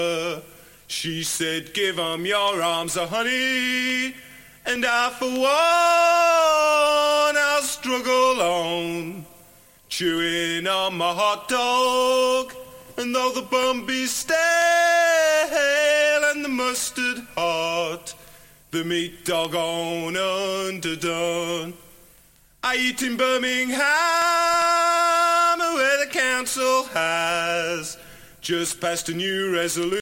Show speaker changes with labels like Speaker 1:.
Speaker 1: She said, give 'em your arms, honey, and I, for one, I'll struggle on, chewing on my hot dog, and though the bun be stale and the mustard hot, the meat doggone underdone. I eat in Birmingham, where the council has just passed a new resolution